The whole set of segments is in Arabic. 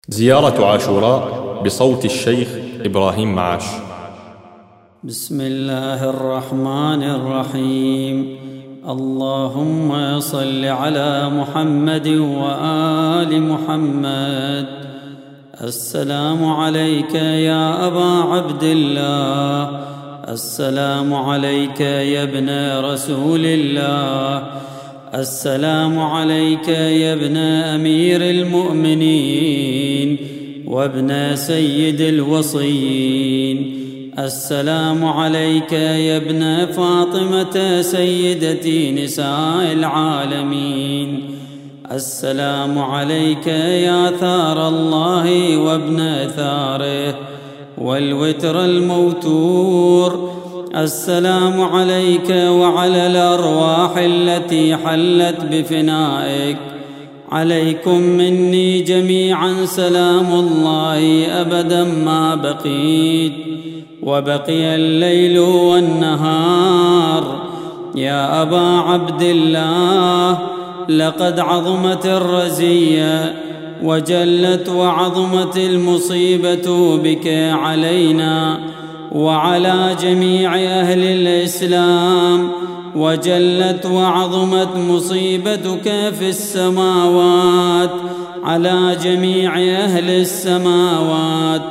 زيارة عاشوراء بصوت الشيخ إبراهيم معاش. بسم الله الرحمن الرحيم. اللهم صل على محمد وآل محمد. السلام عليك يا أبا عبد الله، السلام عليك يا ابن رسول الله، السلام عليك يا ابن أمير المؤمنين وابن سيد الوصيين، السلام عليك يا ابن فاطمة سيدة نساء العالمين، السلام عليك يا ثار الله وابن ثاره والوتر الموتور، السلام عليك وعلى الأرواح التي حلت بفنائك، عليكم مني جميعا سلام الله أبدا ما بقيت وبقي الليل والنهار. يا أبا عبد الله، لقد عظمت الرزية وجلت وعظمت المصيبة بك علينا وعلى جميع أهل الإسلام، وجلت وعظمت مصيبتك في السماوات على جميع أهل السماوات.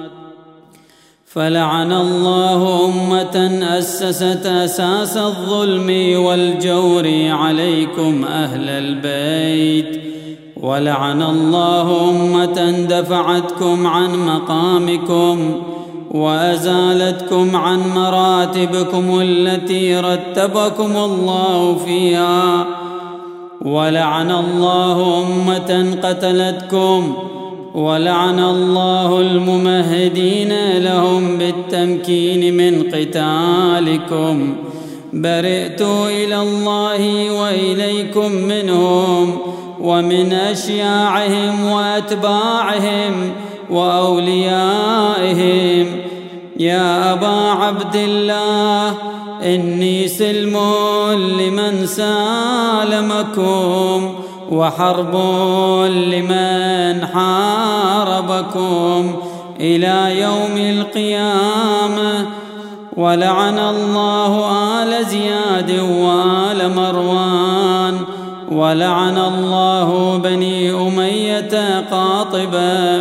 فلعن الله أمة أسست أساس الظلم والجور عليكم أهل البيت، ولعن الله أمة دفعتكم عن مقامكم وأزالتكم عن مراتبكم التي رتبكم الله فيها، ولعن الله أمة قتلتكم، ولعن الله الممهدين لهم بالتمكين من قتالكم. برئت إلى الله وإليكم منهم ومن أشياعهم وأتباعهم وأوليائهم. يا أبا عبد الله، إني سلم لمن سالمكم وحرب لمن حاربكم إلى يوم القيامة. ولعن الله آل زياد وآل مروان، ولعن الله بني أمية قاطبة،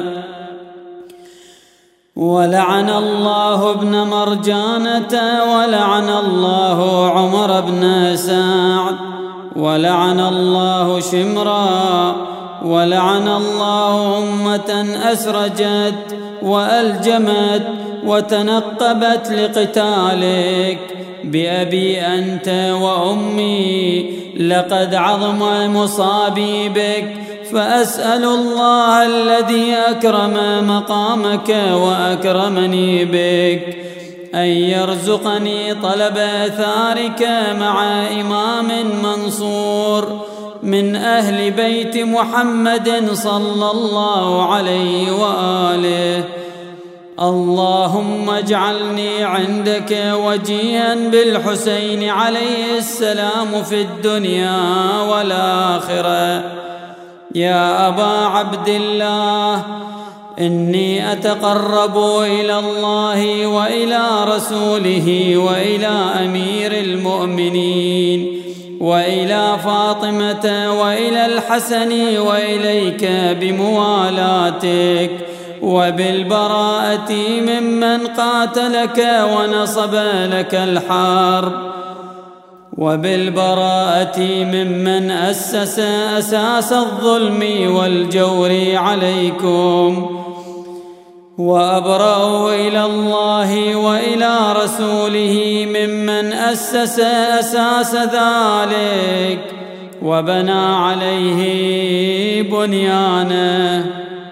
ولعن الله ابن مرجانة، ولعن الله عمر بن سعد، ولعن الله شمرا، ولعن الله أمة أسرجت وألجمت وتنقبت لقتالك. بأبي أنت وأمي لقد عظم مصابي بك، فأسأل الله الذي أكرم مقامك وأكرمني بك أن يرزقني طلب أثارك مع إمام منصور من أهل بيت محمد صلى الله عليه وآله. اللهم اجعلني عندك وجيها بالحسين عليه السلام في الدنيا والآخرة. يا أبا عبد الله، إني أتقرب إلى الله وإلى رسوله وإلى أمير المؤمنين وإلى فاطمة وإلى الحسن وإليك بموالاتك وبالبراءة ممن قاتلك ونصب لك الحرب، وبالبراءة ممن أسس أساس الظلم والجور عليكم. وأبرأ إلى الله وإلى رسوله ممن أسس أساس ذلك وبنى عليه بنيانه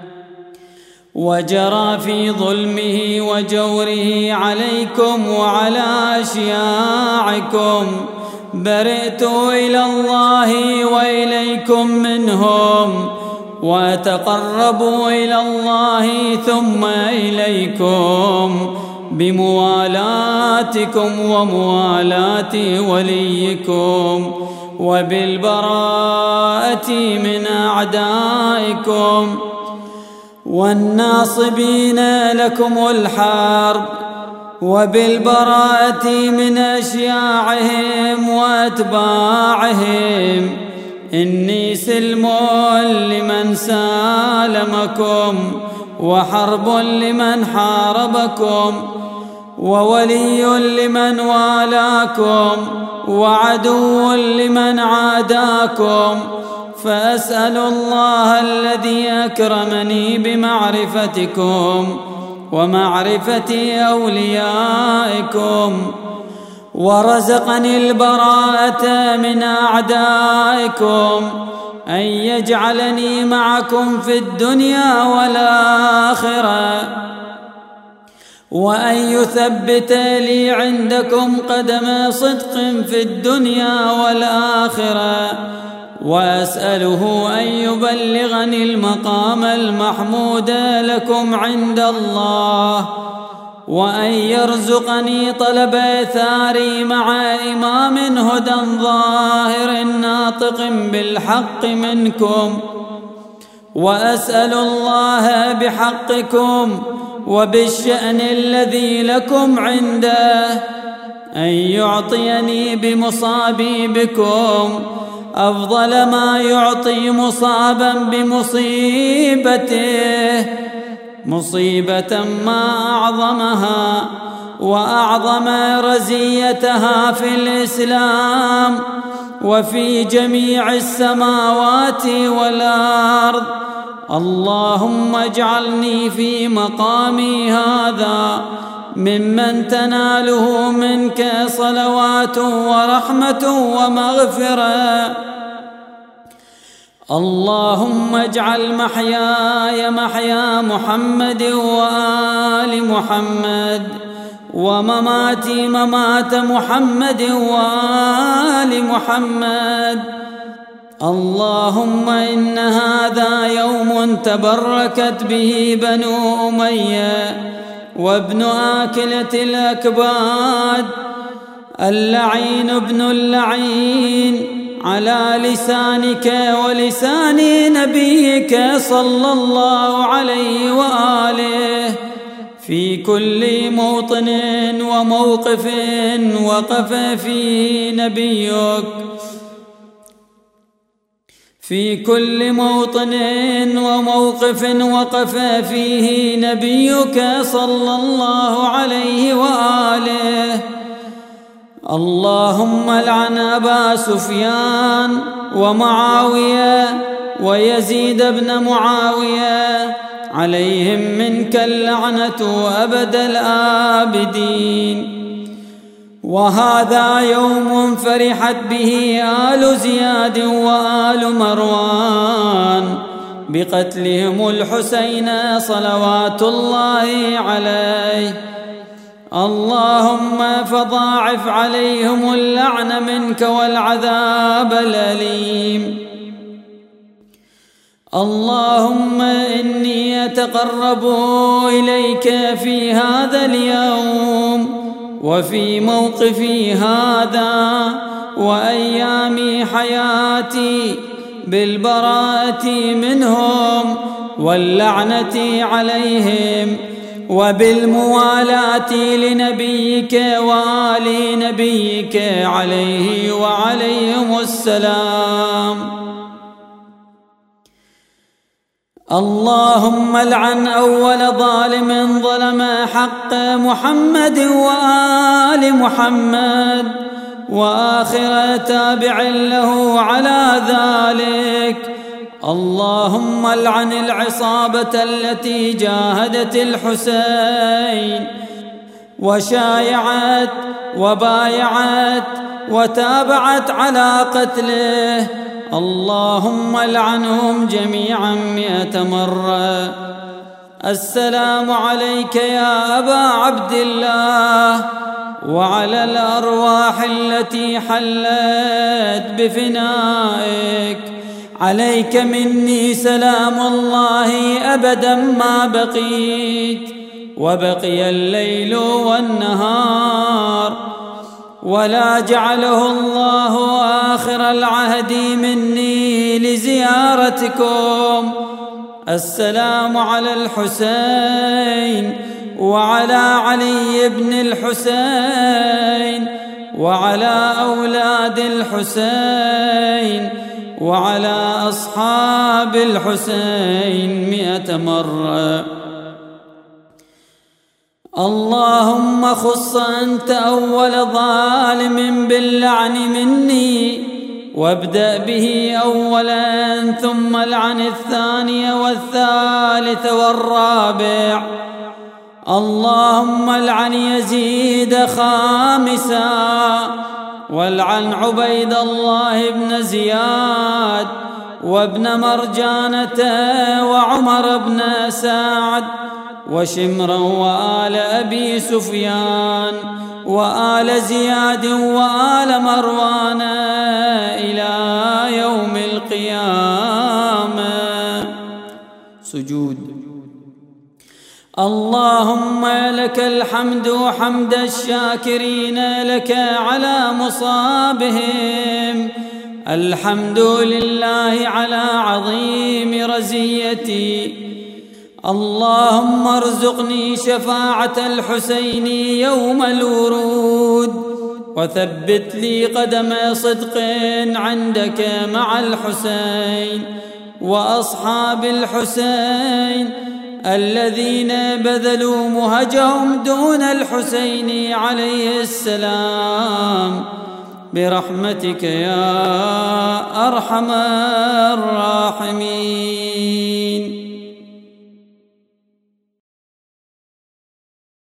وجرى في ظلمه وجوره عليكم وعلى أشياعكم. برئت إلى الله وإليكم منهم، وأتقرب إلى الله ثم إليكم بموالاتكم وموالاة وليكم وبالبراءة من أعدائكم. والناصبين لكم الحرب، وبالبراءة من أشياعهم وأتباعهم. إني سلم لمن سالمكم، وحرب لمن حاربكم، وولي لمن والاكم، وعدو لمن عاداكم. فأسأل الله الذي أكرمني بمعرفتكم ومعرفة أوليائكم، ورزقني البراءة من أعدائكم، أن يجعلني معكم في الدنيا والآخرة، وأن يثبت لي عندكم قدم صدق في الدنيا والآخرة. وأسأله أن يبلغني المقام المحمود لكم عند الله، وأن يرزقني طلب ثاري مع إمام هدى ظاهر ناطق بالحق منكم. وأسأل الله بحقكم وبالشأن الذي لكم عنده أن يعطيني بمصابي بكم أفضل ما يعطي مصابا بمصيبته، مصيبة ما أعظمها وأعظم رزيتها في الإسلام وفي جميع السماوات والأرض. اللهم اجعلني في مقامي هذا ممن تناله منك صلوات ورحمة ومغفرة. اللهم اجعل محياي محيا محمد وآل محمد، ومماتي ممات محمد وآل محمد. اللهم إن هذا يوم تبركت به بنو أمية وابن آكلة الأكباد، اللعين ابن اللعين، على لسانك ولسان نبيك صلى الله عليه وآله، في كل موطن وموقف وقف فيه نبيك، في كل موطن وموقف وقف فيه نبيك صلى الله عليه وآله. اللهم لعن أبا سفيان ومعاوية ويزيد بن معاوية، عليهم منك اللعنة أبد الآبدين. وهذا يوم فرحت به آل زياد وآل مروان بقتلهم الحسين صلوات الله عليه. اللهم فضاعف عليهم اللعن منك والعذاب الأليم. اللهم إني أتقرب إليك في هذا اليوم وفي موقفي هذا وأيام حياتي بالبراءة منهم واللعنة عليهم، وبالموالاة لنبيك وآل نبيك عليه وعليهم السلام. اللهم لعن أول ظالم ظلم حق محمد وآل محمد، وآخر تابع له على ذلك. اللهم لعن العصابة التي جاهدت الحسين وشايعت وبايعت وتابعت على قتله. اللهم لعنهم جميعا 100 مرة. السلام عليك يا أبا عبد الله، وعلى الأرواح التي حلت بفنائك. عليك مني سلام الله أبدا ما بقيت، وبقي الليل والنهار، ولا جعله الله آخر العهد مني لزيارتكم. السلام على الحسين وعلى علي بن الحسين وعلى أولاد الحسين وعلى أصحاب الحسين 100 مرة. اللهم خص أنت أول ظالم باللعن مني، وابدأ به أولا ثم العن الثاني والثالث والرابع. اللهم العن يزيد خامسا، والعن عبيد الله بن زياد وابن مرجانة وعمر بن سعد وشمرا وآل أبي سفيان وآل زياد وآل مروان إلى يوم القيامة. سجود. اللهم لك الحمد حمد الشاكرين لك على مصابهم، الحمد لله على عظيم رزيتي. اللهم ارزقني شفاعة الحسين يوم الورود، وثبت لي قدم صدق عندك مع الحسين وأصحاب الحسين الذين بذلوا مهجهم دون الحسين عليه السلام، برحمتك يا أرحم الراحمين.